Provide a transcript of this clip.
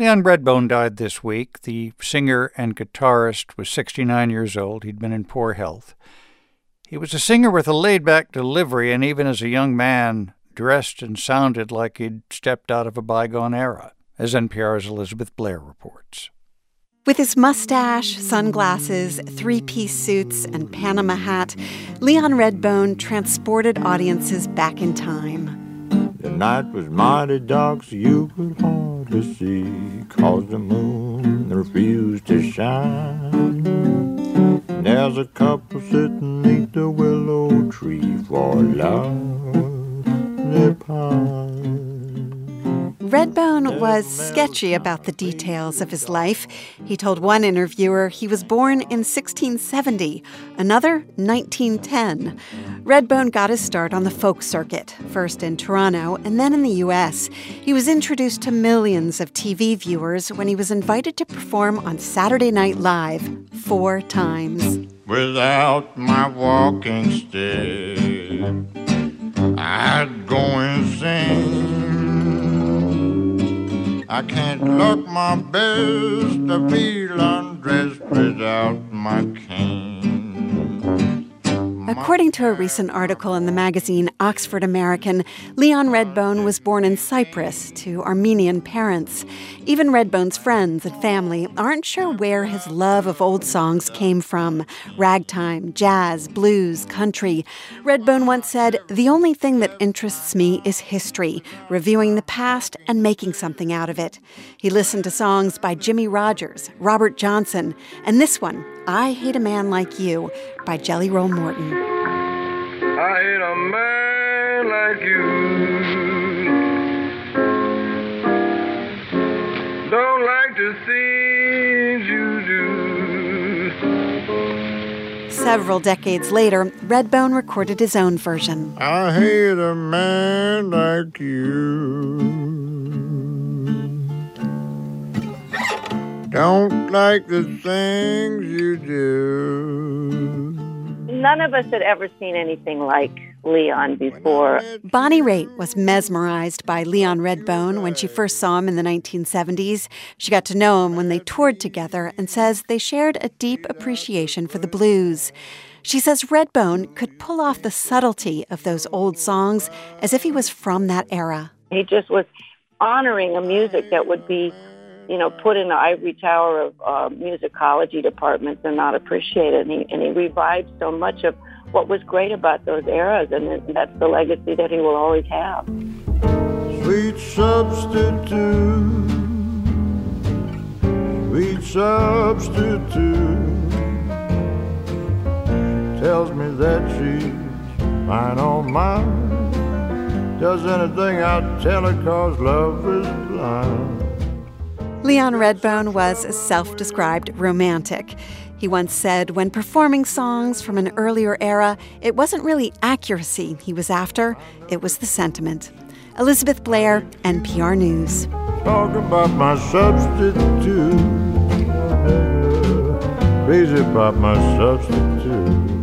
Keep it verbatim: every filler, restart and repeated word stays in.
Leon Redbone died this week. The singer and guitarist was sixty-nine years old. He'd been in poor health. He was a singer with a laid-back delivery, and even as a young man, dressed and sounded like he'd stepped out of a bygone era, as N P R's Elizabeth Blair reports. With his mustache, sunglasses, three-piece suits, and Panama hat, Leon Redbone transported audiences back in time. The night was mighty dark, so you could hardly see, 'cause the moon refused to shine. And there's a couple sitting neath the willow tree for love they pine. Redbone was sketchy about the details of his life. He told one interviewer he was born in sixteen seventy, another nineteen ten. Redbone got his start on the folk circuit, first in Toronto and then in the U S. He was introduced to millions of T V viewers when he was invited to perform on Saturday Night Live four times. Without my walking stick, I'd go insane. I can't look my best to feel undressed without my cane. According to a recent article in the magazine Oxford American, Leon Redbone was born in Cyprus to Armenian parents. Even Redbone's friends and family aren't sure where his love of old songs came from. Ragtime, jazz, blues, country. Redbone once said, "The only thing that interests me is history, reviewing the past and making something out of it." He listened to songs by Jimmie Rodgers, Robert Johnson, and this one, I Hate a Man Like You, by Jelly Roll Morton. I hate a man like you. Don't like the things you do. Several decades later, Redbone recorded his own version. I hate a man like you. Don't like the things you do. None of us had ever seen anything like Leon before. Bonnie Raitt was mesmerized by Leon Redbone when she first saw him in the nineteen seventies. She got to know him when they toured together and says they shared a deep appreciation for the blues. She says Redbone could pull off the subtlety of those old songs as if he was from that era. He just was honoring a music that would be, you know, put in the ivory tower of uh, musicology departments and not appreciated. And he, and he revived so much of what was great about those eras, and that's the legacy that he will always have. Sweet substitute, sweet substitute, tells me that she's mine on mine. Does anything I tell her 'cause love is blind. Leon Redbone was a self-described romantic. He once said when performing songs from an earlier era, it wasn't really accuracy he was after, it was the sentiment. Elizabeth Blair, N P R News. Talk about my substitute. Crazy about my substitute.